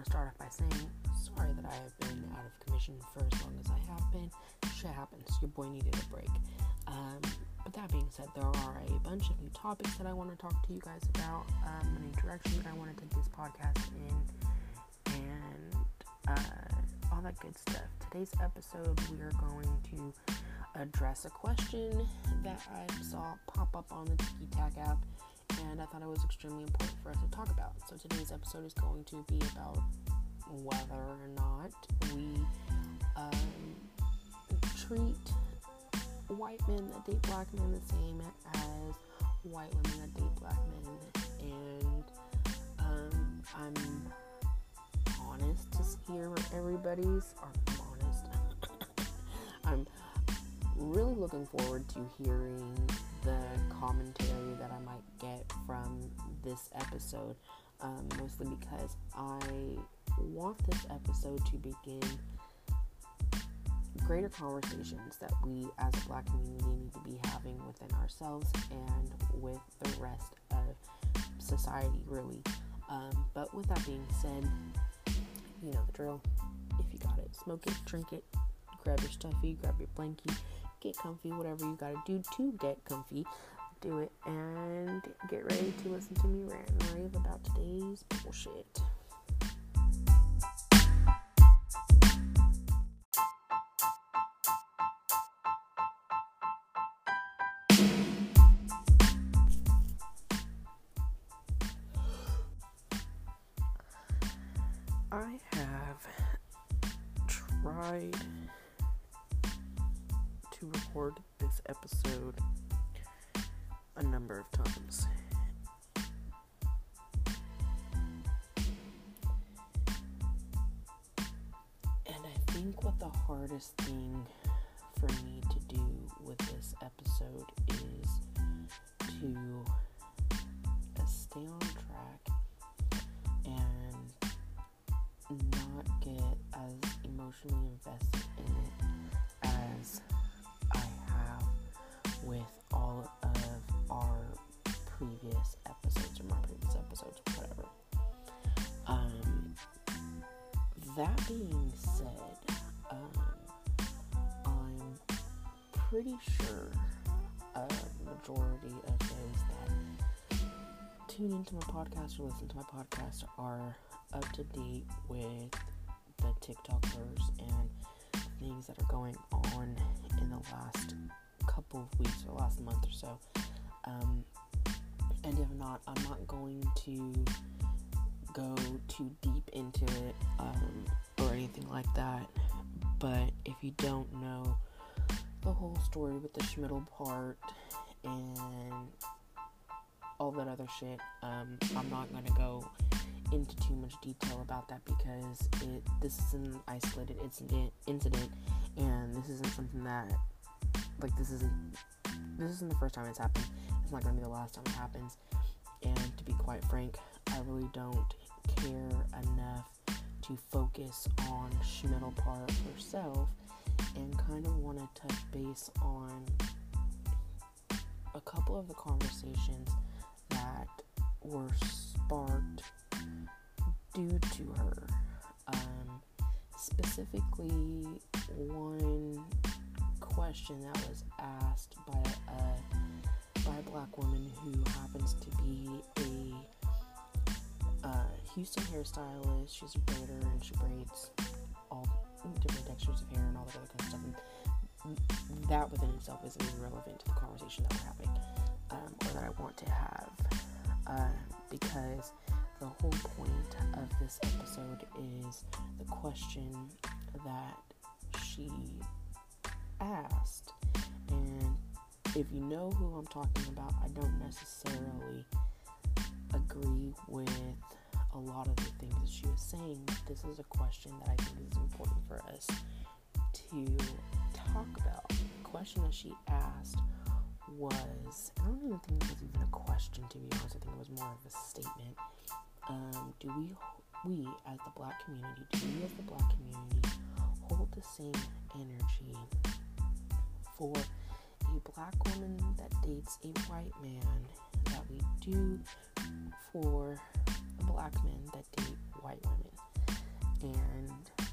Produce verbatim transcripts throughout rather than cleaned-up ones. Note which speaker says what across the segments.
Speaker 1: start off by saying, sorry that I have been out of commission for as long as I have been. Shit happens. Your boy needed a break. Um, but that being said, there are a bunch of new topics that I want to talk to you guys about, um, a new direction that I want to take this podcast in, and uh, all that good stuff. Today's episode, we are going to address a question that I saw pop up on the Tiki Tac app, and I thought it was extremely important for us to talk about. So today's episode is going to be about whether or not we um, treat white men that date black men the same as white women that date black men. And um, I'm honest to hear everybody's, or I'm honest, I'm really looking forward to hearing the commentary that I might get from this episode, um, mostly because I want this episode to begin greater conversations that we as a black community need to be having within ourselves and with the rest of society, really. Um, but with that being said, you know the drill. If you got it, smoke it, drink it, grab your stuffy, grab your blankie, get comfy, whatever you gotta do to get comfy, do it, and get ready to listen to me rant and rave about today's bullshit. I have tried to record this episode a number of times. And I think what the hardest thing for me to do with this episode is to uh, stay on track and not get as emotionally invested in it as I have with all of our previous episodes, or my previous episodes, whatever. Um, that being said, um, I'm pretty sure a majority of those that tune into my podcast or listen to my podcast are up to date with the TikTokers and things that are going on in the last couple of weeks or last month or so. Um, and if not, I'm not going to go too deep into it um, or anything like that. But if you don't know the whole story with the Schmidl part and all that other shit, um, I'm not going to go into too much detail about that because it this is an isolated incident incident and this isn't something that like this isn't this isn't the first time it's happened. It's not going to be the last time it happens, and to be quite frank, I really don't care enough to focus on Schmidl part herself and kind of want to touch base on a couple of the conversations that were sparked due to her. Um, specifically, one question that was asked by a by a black woman who happens to be a uh, Houston hairstylist. She's a braider and she braids all different textures of hair and all that other kind of stuff. And that within itself isn't even relevant to the conversation that we're having, um, or that I want to have, uh, because the whole point of this episode is the question that she asked. And if you know who I'm talking about, I don't necessarily agree with a lot of the things that she was saying, but this is a question that I think is important for us to talk about. The question that she asked was, I don't even think it was even a question, to be honest. I think it was more of a statement. Um, do we, we as the black community, do we as the black community hold the same energy for a black woman that dates a white man that we do for black men that date white women? And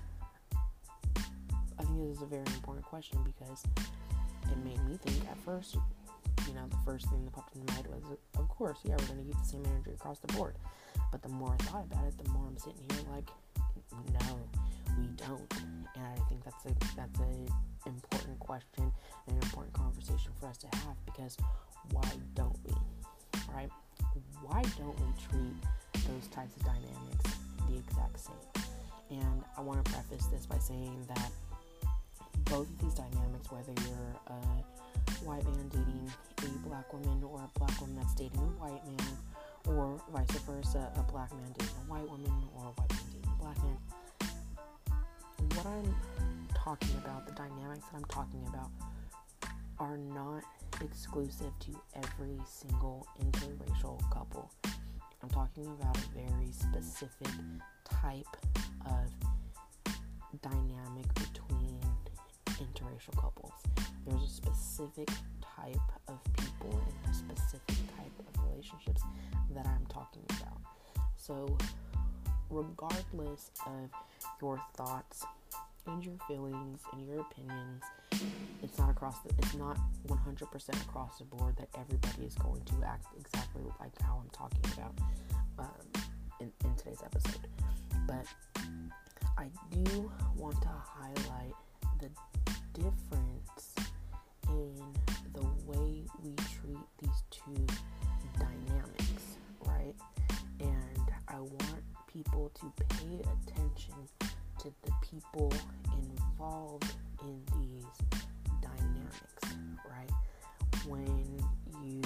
Speaker 1: I think this is a very important question because it made me think at first, you know, the first thing that popped into my head was, of course, yeah, we're going to get the same energy across the board. But the more I thought about it, the more I'm sitting here like, no, we don't. And I think that's a that's a important question and an important conversation for us to have, because why don't we, right? Why don't we treat those types of dynamics the exact same? And I want to preface this by saying that both of these dynamics, whether you're a white man dating a black woman or a black woman that's dating a white man, or vice versa, a black man dating a white woman or a white man dating a black man, what I'm talking about, the dynamics that I'm talking about, are not exclusive to every single interracial couple. I'm talking about a very specific type of dynamic between interracial couples. There's a specific type of people and a specific type of relationships that I'm talking about. So regardless of your thoughts and your feelings and your opinions, it's not across the, it's not one hundred percent across the board that everybody is going to act exactly like how I'm talking about um, in, in today's episode. But I do want to highlight the difference in the way we treat these two dynamics, right? And I want people to pay attention to the people involved in these dynamics, right? When you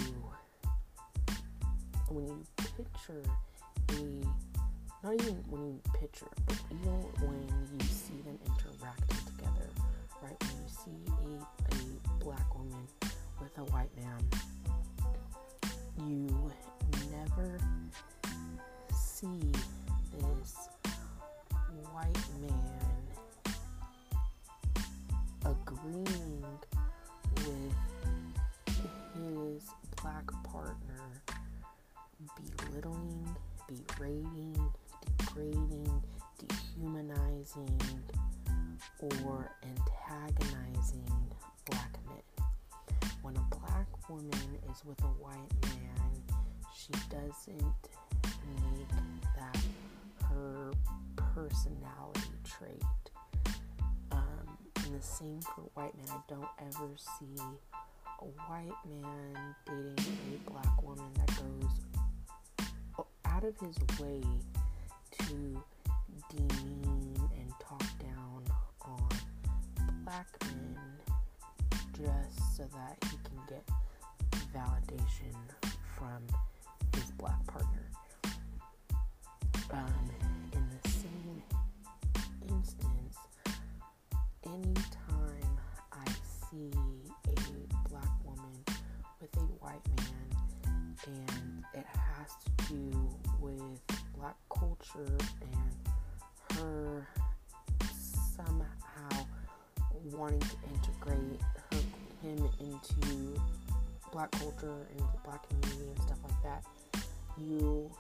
Speaker 1: when you picture a not even when you picture, but even when you see them interacting together, right? When you see a, a black woman with a white man, you never see this white man agreeing with his black partner belittling, berating, degrading, dehumanizing, or antagonizing black men. When a black woman is with a white man, she doesn't make that her personality trait. Um, and the same for white men. I don't ever see a white man dating a black woman that goes out of his way to demean and talk down on black men just so that he can get validation from his black partner. Um, in the same instance, anytime I see a black woman with a white man and it has to do with black culture and her somehow wanting to integrate her, him into black culture and the black community and stuff like that, you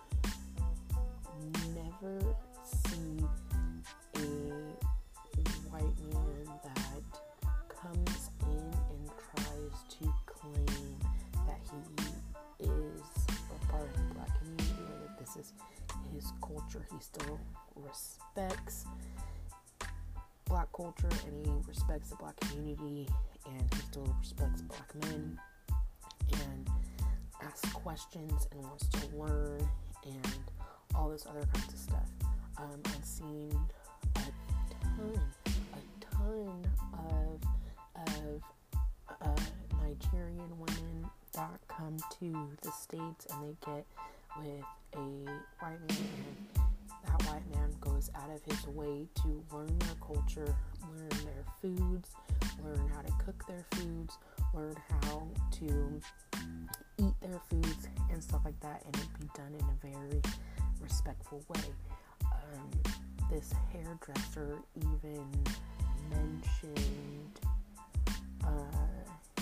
Speaker 1: never see a white man that comes in and tries to claim that he is a part of the black community, or that this is his culture. He still respects black culture and he respects the black community and he still respects black men and asks questions and wants to learn and all this other kinds of stuff. Um, I've seen a ton, a ton of of uh, Nigerian women that come to the States and they get with a white man, and that white man goes out of his way to learn their culture, learn their foods, learn how to cook their foods, learn how to eat their foods and stuff like that, and it be done in a very respectful way. Um, this hairdresser even mentioned uh,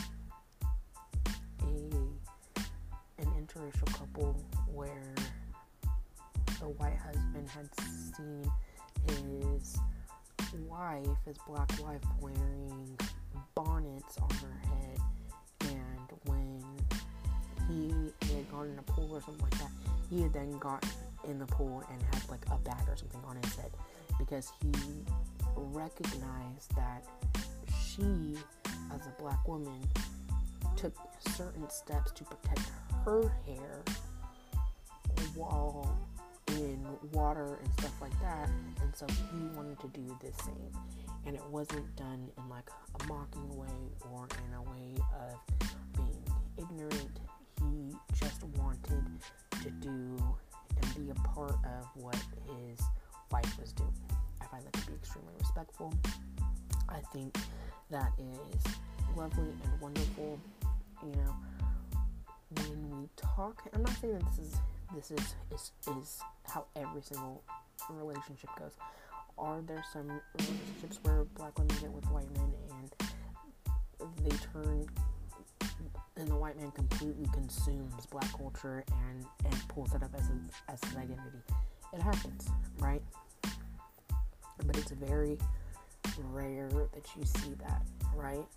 Speaker 1: a an interracial couple where the white husband had seen his wife, his black wife, wearing bonnets on her head, and when he had gone in a pool or something like that, he had then got in the pool and had like a bag or something on his head, because he recognized that she, as a black woman, took certain steps to protect her hair while in water and stuff like that, and so he wanted to do the same, and it wasn't done in like a mocking way or in a way of being ignorant. He just wanted to do and be a part of what his wife was doing. I find that to be extremely respectful. I think that is lovely and wonderful. You know, when we talk, I'm not saying that this is this is is, is how every single relationship goes. Are there some relationships where black women get with white men and they turn, and the white man completely consumes black culture and, and pulls it up as his, as his identity? It happens, right? But it's very rare that you see that, right?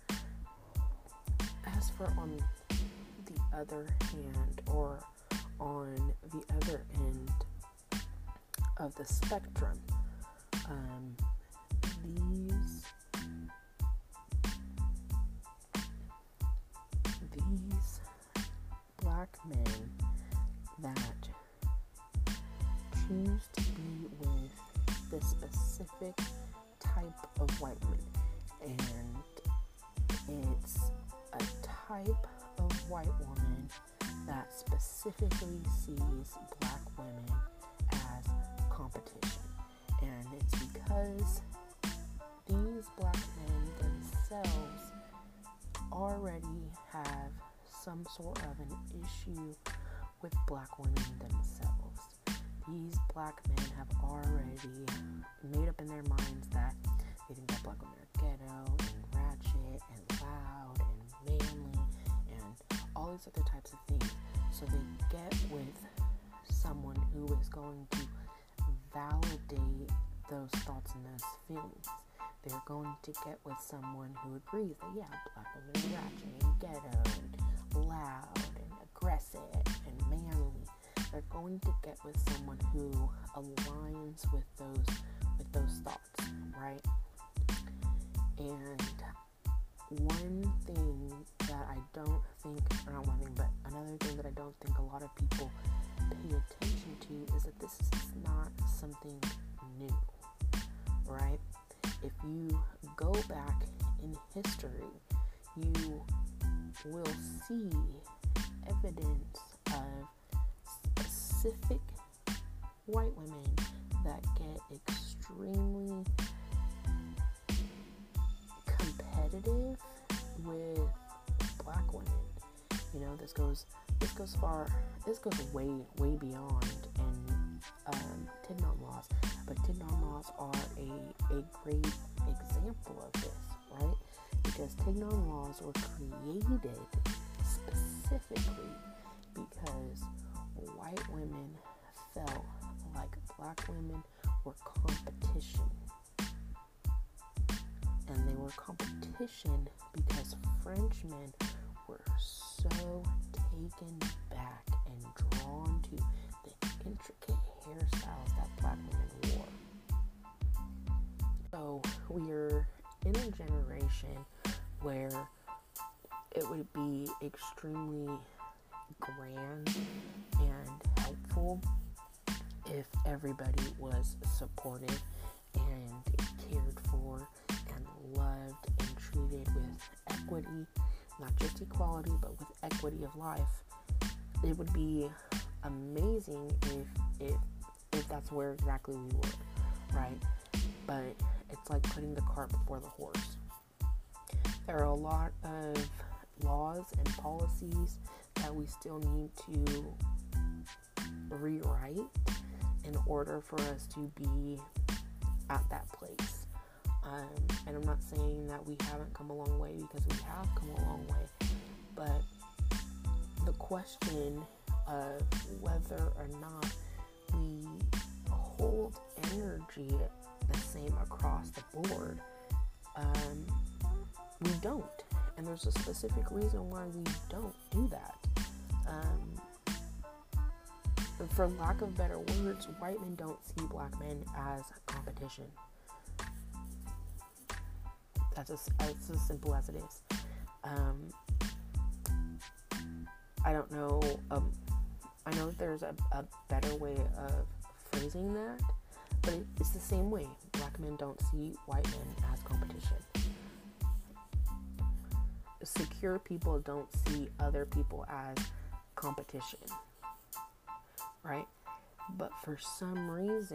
Speaker 1: As for on the other hand, or on the other end of the spectrum, um, these these black men that choose to be with this specific type of white woman, and it's a type of white woman that specifically sees black women as competition. And it's because these black men themselves already have some sort of an issue with black women themselves. These black men have already made up in their minds that they think that black women are ghetto and ratchet and loud and manly and all these other types of things. So they get with someone who is going to validate those thoughts and those feelings. They're going to get with someone who agrees that, yeah, black women are ratchet and ghetto and loud and aggressive and manly. They're going to get with someone who aligns with those with those thoughts, right? And one thing that I don't think, or not one thing, but another thing that I don't think a lot of people pay attention to is that this is not something new, right? If you go back in history, you will see evidence of specific white women that get extremely competitive with black women. You know, this goes this goes far this goes way way beyond and um, Tignon laws, but Tignon laws are a, a great example of this, right? Because Tignon laws were created specifically because white women felt like black women were competition. And they were competition because Frenchmen were so taken back and drawn to the intricate hairstyles that black women wore. So we're in a generation where it would be extremely grand and helpful if everybody was supported and cared for and loved and treated with equity, not just equality, but with equity of life. It would be amazing if if if that's where exactly we were, right? But it's like putting the cart before the horse. There are a lot of laws and policies that we still need to rewrite in order for us to be at that place. Um, and I'm not saying that we haven't come a long way, because we have come a long way. But the question of whether or not we hold energy same across the board. Um, we don't. And there's a specific reason why we don't do that. Um, for lack of better words, white men don't see black men as competition. That's as, that's as simple as it is. Um, I don't know. Um, I know that there's a, a better way of phrasing that, but it, it's the same way. Black men don't see white men as competition. Secure people don't see other people as competition, right? But for some reason,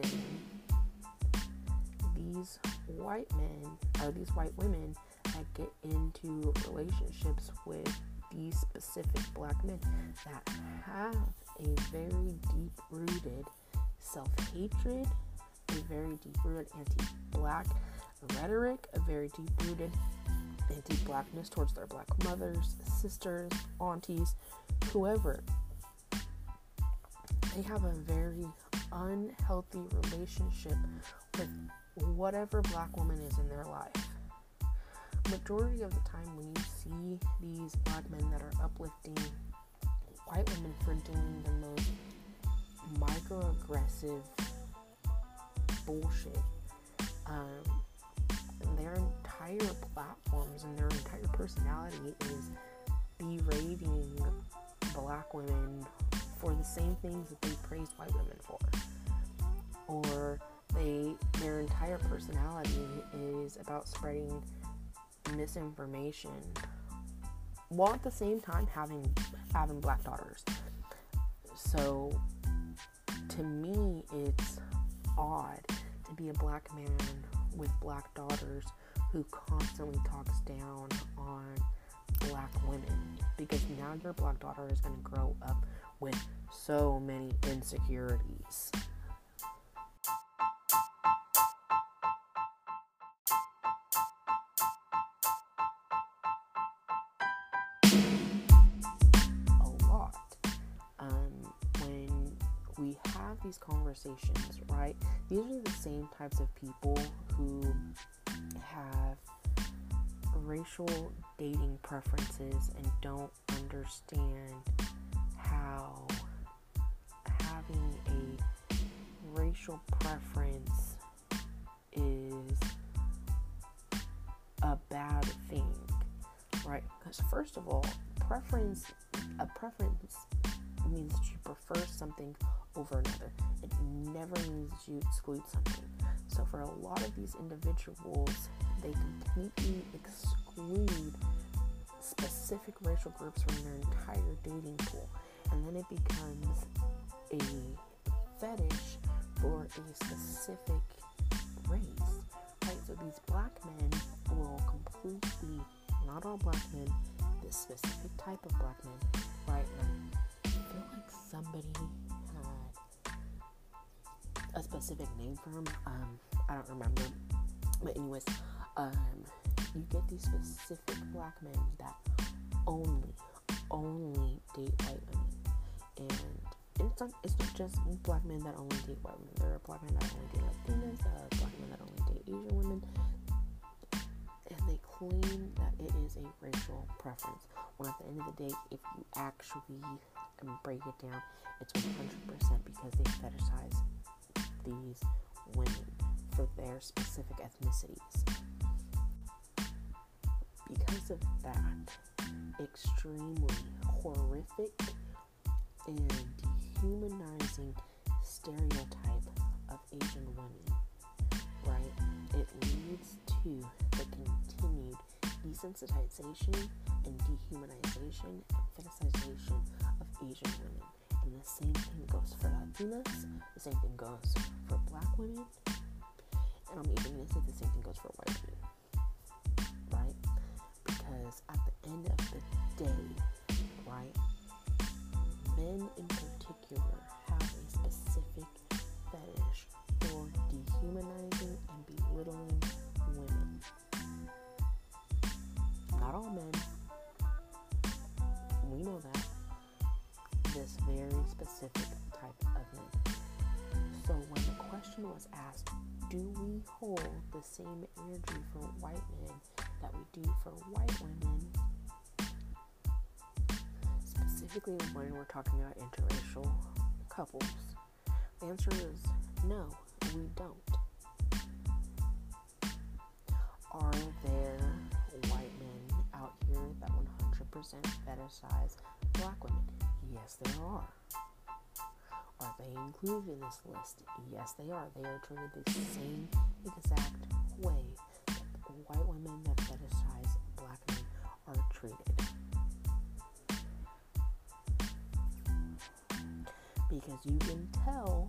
Speaker 1: these white men or these white women that get into relationships with these specific black men that have a very deep-rooted self-hatred, a very deep-rooted anti-black rhetoric, a very deep-rooted anti-blackness towards their black mothers, sisters, aunties, whoever. They have a very unhealthy relationship with whatever black woman is in their life. Majority of the time when you see these black men that are uplifting white women for doing the most microaggressive bullshit, um, their entire platforms and their entire personality is berating black women for the same things that they praise white women for. Or they their entire personality is about spreading misinformation while at the same time having having black daughters. So to me, it's odd to be a black man with black daughters who constantly talks down on black women, because now your black daughter is going to grow up with so many insecurities. A lot. Um, when we have these conversations, right? These are the same types of people who have racial dating preferences and don't understand how having a racial preference is a bad thing, right? Because first of all, preference, a preference means that you prefer something over another. It never means that you exclude something. So for a lot of these individuals, they completely exclude specific racial groups from their entire dating pool. And then it becomes a fetish for a specific race, right? So these black men will completely, not all black men, this specific type of black men, right? And I feel like somebody had a specific name for them. Um, I don't remember. But anyways, um, you get these specific black men that only, only date white women. And it's not, it's not just black men that only date white women. There are black men that only date Latinas, there are black men that only date Asian women. And they claim that it is a racial preference. When at the end of the day, if you actually break it down, it's one hundred percent because they fetishize these women for their specific ethnicities. Because of that extremely horrific and dehumanizing stereotype of Asian women, right? It leads to the continued desensitization and dehumanization and fetishization of Asian women. And the same thing goes for Latinas, the same thing goes for black women, and I'm even going to say the same thing goes for white women, right? Because at the end of the day, right, men in particular have a specific fetish for dehumanizing and belittling women. Not all men, we know that. This very specific type of men. So when the question was asked, do we hold the same energy for white men that we do for white women? Specifically when we're talking about interracial couples, the answer is no, we don't. Are there white men out here that one hundred percent fetishize black women? Yes, there are. Are they included in this list? Yes, they are. They are treated the same exact way that white women that fetishize black men are treated. Because you can tell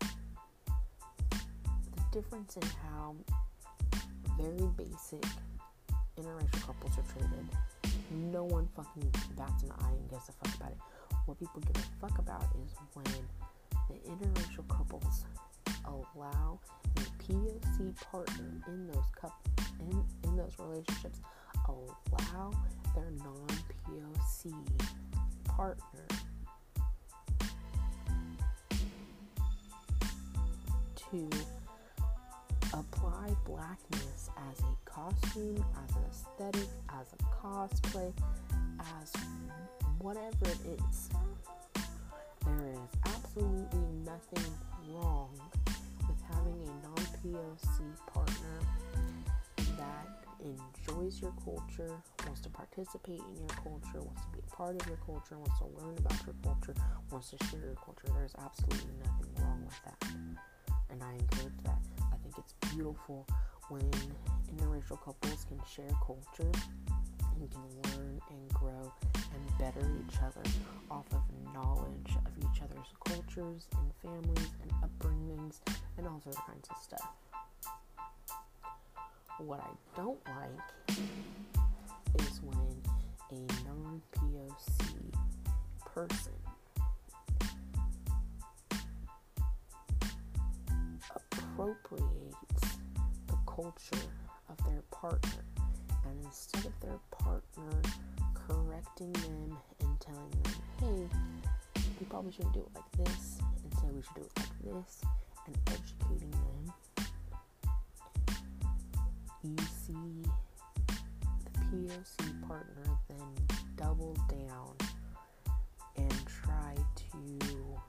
Speaker 1: the difference in how very basic interracial couples are treated. No one fucking bats an eye and gives a fuck about it. What people give a fuck about is when the interracial couples allow a P O C partner in those couple, in, in those relationships, allow their non-P O C partner to apply blackness as a costume, as an aesthetic, as a cosplay, as whatever it is. There is absolutely nothing wrong with having a non-P O C partner that enjoys your culture, wants to participate in your culture, wants to be a part of your culture, wants to learn about your culture, wants to share your culture. There's absolutely nothing wrong with that. And I encourage that. I think it's beautiful when interracial couples can share culture and can learn and grow and better each other off of knowledge of each other's cultures and families and upbringings and all sorts of kinds of stuff. What I don't like is when a non-P O C person appropriates the culture of their partner, and instead of their partner correcting them and telling them, hey, we probably shouldn't do it like this, instead we should do it like this, and educating them, you see the P O C partner then double down and try to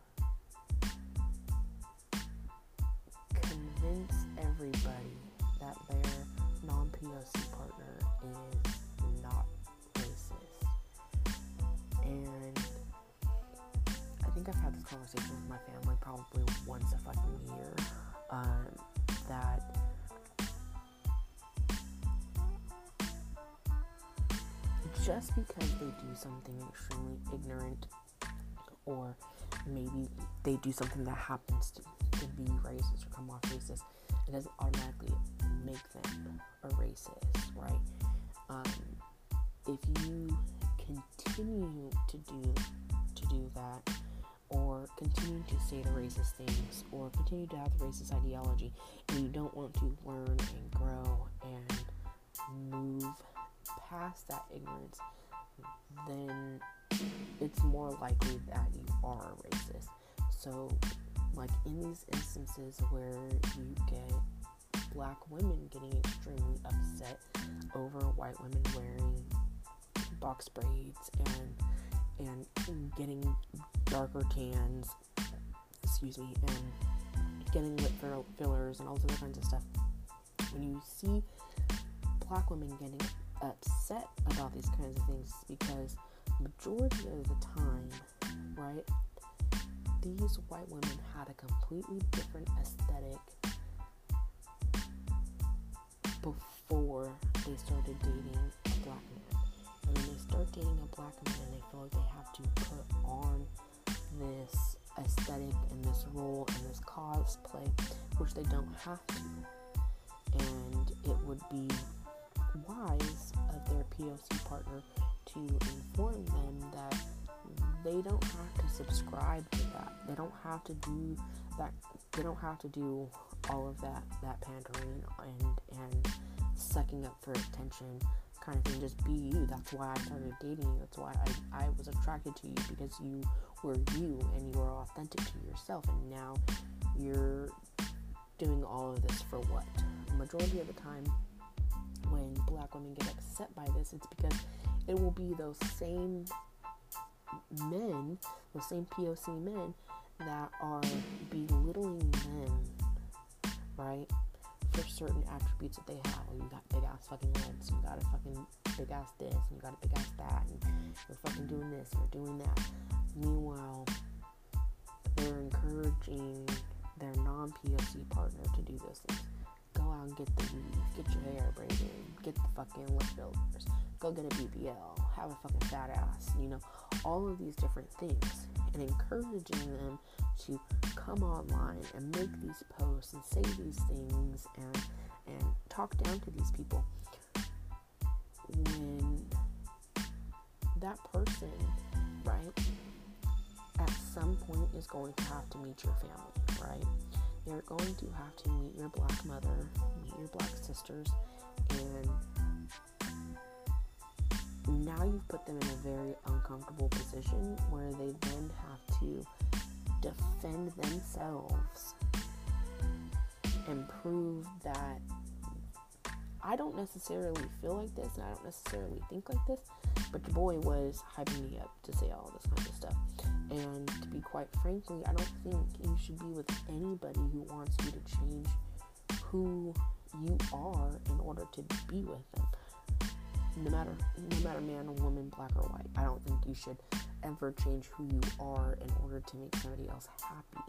Speaker 1: convince everybody that their non-P O C partner is not racist. And I think I've had this conversation with my family probably once a fucking year, um, that just because they do something extremely ignorant, or maybe they do something that happens to, to be racist or come off racist, it doesn't automatically make them a racist, right? Um, if you continue to do to do that, or continue to say the racist things, or continue to have the racist ideology, and you don't want to learn and grow and move past that ignorance, then it's more likely that you are a racist. So, like in these instances where you get black women getting extremely upset over white women wearing box braids and and getting darker tans, excuse me, and getting lip fillers and all other kinds of stuff. When you see black women getting upset about these kinds of things, because majority of the time, right, these white women had a completely different aesthetic before they started dating a black man. And when they start dating a black man, they feel like they have to put on this aesthetic and this role and this cosplay, which they don't have to. And it would be wise of their P O C partner to inform them that they don't have to subscribe to that. They don't have to do that. They don't have to do all of that, that pandering and, and sucking up for attention kind of thing. Just be you. That's why I started dating you. That's why I, I was attracted to you, because you were you and you were authentic to yourself. And now you're doing all of this for what? The majority of the time when black women get upset by this, it's because it will be those same men, those same P O C men that are belittling them, right, for certain attributes that they have. Well, you got big ass fucking legs, you got a fucking big ass this, and you got a big ass that, and you're fucking doing this, and you're doing that. Meanwhile, they're encouraging their non-P O C partner to do those things. Go out and get the weave, get your hair braided, get the fucking lip fillers, go get a B B L, have a fucking fat ass, you know, all of these different things, and encouraging them to come online and make these posts and say these things and and talk down to these people, when that person, right, at some point is going to have to meet your family, right? You're going to have to meet your black mother, meet your black sisters, and now you've put them in a very uncomfortable position where they then have to defend themselves and prove that I don't necessarily feel like this and I don't necessarily think like this, but your boy was hyping me up to say all this kind of stuff. And to be quite frankly, I don't think you should be with anybody who wants you to change who you are in order to be with them. No matter, no matter man or woman, black or white. I don't think you should ever change who you are in order to make somebody else happy.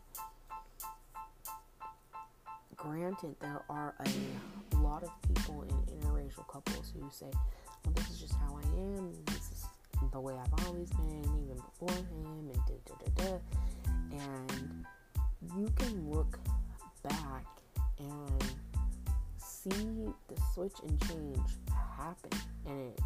Speaker 1: Granted, there are a lot of people in interracial couples who say, well, this is just how I am, this is the way I've always been, even before him, and da da da da. And you can look back and see the switch and change happen, and it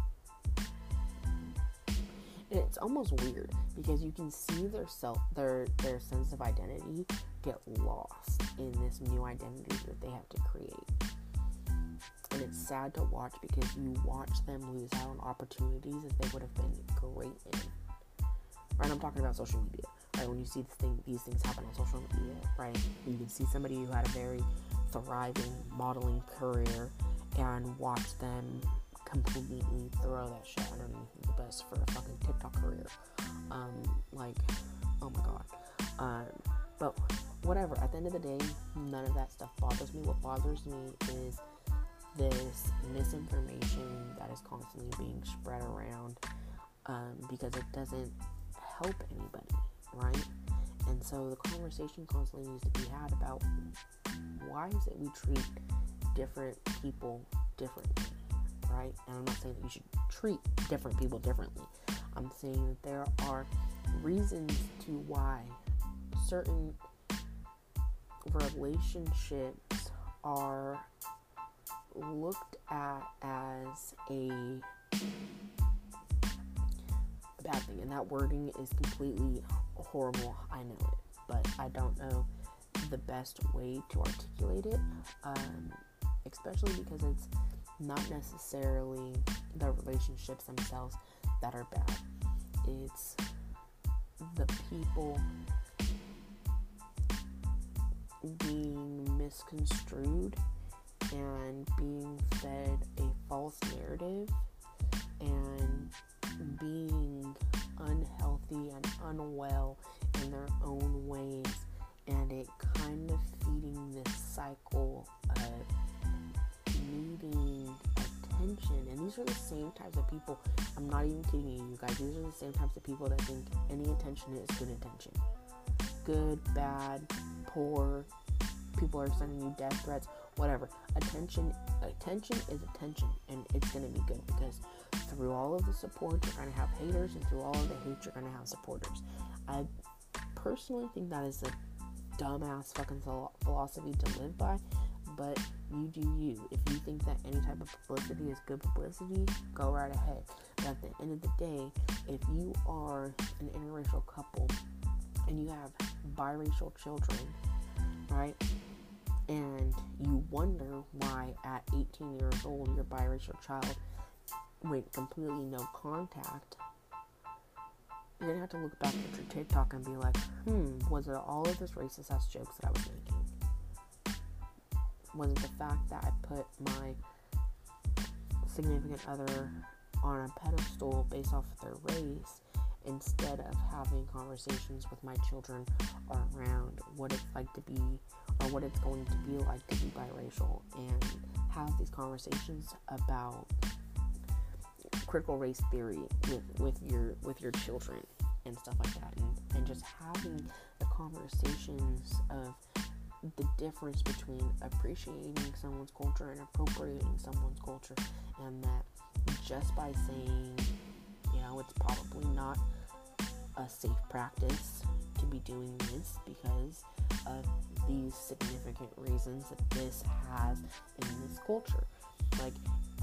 Speaker 1: and it's almost weird because you can see their self, their their sense of identity get lost in this new identity that they have to create. And it's sad to watch because you watch them lose out on opportunities that they would have been great in. Right? I'm talking about social media. Right? When you see this thing, these things happen on social media, right? You can see somebody who had a very thriving modeling career and watch them completely throw that shit underneath the bus for a fucking TikTok career. Um, like, oh my god. Um, but whatever. At the end of the day, none of that stuff bothers me. What bothers me is this misinformation that is constantly being spread around, um, because it doesn't help anybody, right? And so the conversation constantly needs to be had about why is it we treat different people differently, right? And I'm not saying that you should treat different people differently. I'm saying that there are reasons to why certain relationships are looked at as a bad thing, and that wording is completely horrible, I know it, but I don't know the best way to articulate it, um, especially because it's not necessarily the relationships themselves that are bad. It's the people being misconstrued and being fed a false narrative and being unhealthy and unwell in their own ways, and it kind of feeding this cycle of needing attention. And these are the same types of people, I'm not even kidding you, you guys, these are the same types of people that think any attention is good attention. Good, bad, poor, people are sending you death threats, whatever. Attention, attention is attention, and it's going to be good because through all of the support, you're going to have haters, and through all of the hate, you're going to have supporters. I personally think that is a dumbass fucking philosophy to live by, but you do you. If you think that any type of publicity is good publicity, go right ahead. But at the end of the day, if you are an interracial couple and you have biracial children, right, and you wonder why at eighteen years old your biracial child went completely no contact, you're gonna have to look back at your TikTok and be like, hmm, was it all of this racist ass jokes that I was making? was the fact that I put my significant other on a pedestal based off of their race, instead of having conversations with my children around what it's like to be, or what it's going to be like to be biracial, and have these conversations about critical race theory with, with your with your children and stuff like that, and, and just having the conversations of the difference between appreciating someone's culture and appropriating someone's culture, and that just by saying, you know, it's probably not a safe practice to be doing this because of these significant reasons that this has in this culture. Like,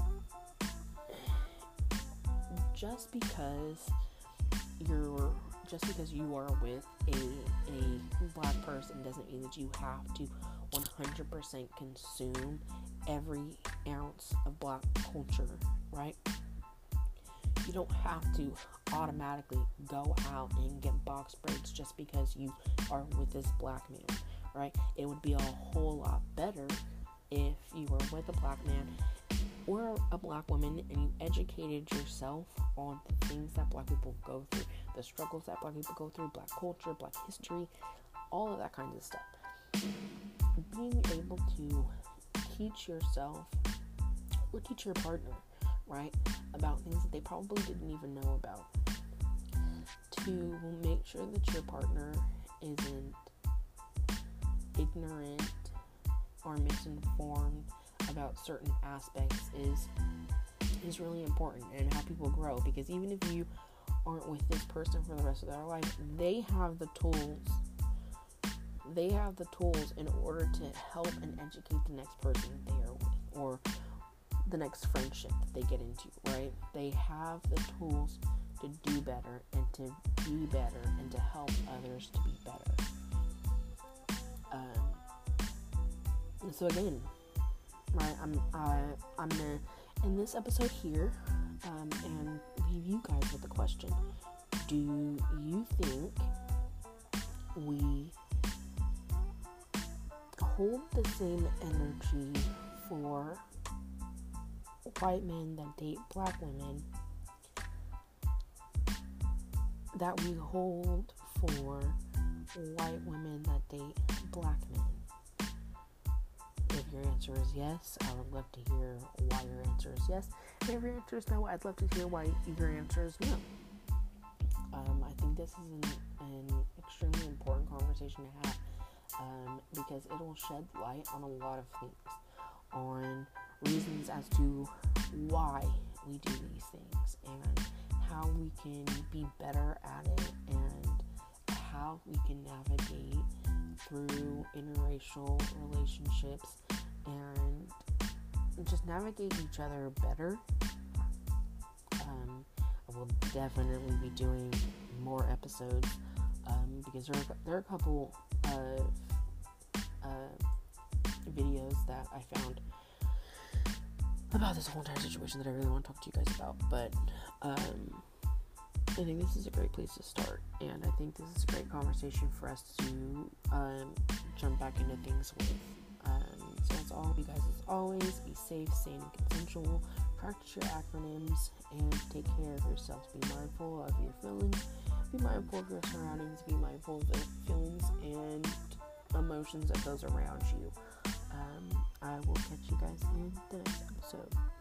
Speaker 1: just because you're just because you are with a a black person doesn't mean that you have to one hundred percent consume every ounce of black culture, right? You don't have to automatically go out and get box braids just because you are with this black man, right? It would be a whole lot better if you were with a black man or a black woman and you educated yourself on the things that black people go through, the struggles that black people go through, black culture, black history, all of that kind of stuff. Being able to teach yourself or teach your partner, right, about things that they probably didn't even know about, to make sure that your partner isn't ignorant or misinformed about certain aspects is is really important, and how people grow, because even if you aren't with this person for the rest of their life, they have the tools they have the tools in order to help and educate the next person they are with, or the next friendship that they get into, right? They have the tools to do better and to be better and to help others to be better. Um, so again, right, I'm I, I'm gonna end this episode here, um, and leave you guys with the question: do you think we hold the same energy for white men that date black women that we hold for white women that date black men? If your answer is yes, I would love to hear why your answer is yes. And if your answer is no, I'd love to hear why your answer is no. Um, I think this is an, an extremely important conversation to have, um, because it will shed light on a lot of things, on reasons as to why we do these things, and how we can be better at it, and how we can navigate through interracial relationships and just navigate each other better. Um, I will definitely be doing more episodes, um, because there are, there are a couple of uh, videos that I found about this whole entire situation that I really want to talk to you guys about, but um, I think this is a great place to start, and I think this is a great conversation for us to um, jump back into things with. Um, so that's all, you guys, as always, be safe, sane, and consensual. Practice your acronyms, and take care of yourselves. Be mindful of your feelings, be mindful of your surroundings, be mindful of the feelings and emotions of those around you. Um, I will catch you guys in the next episode.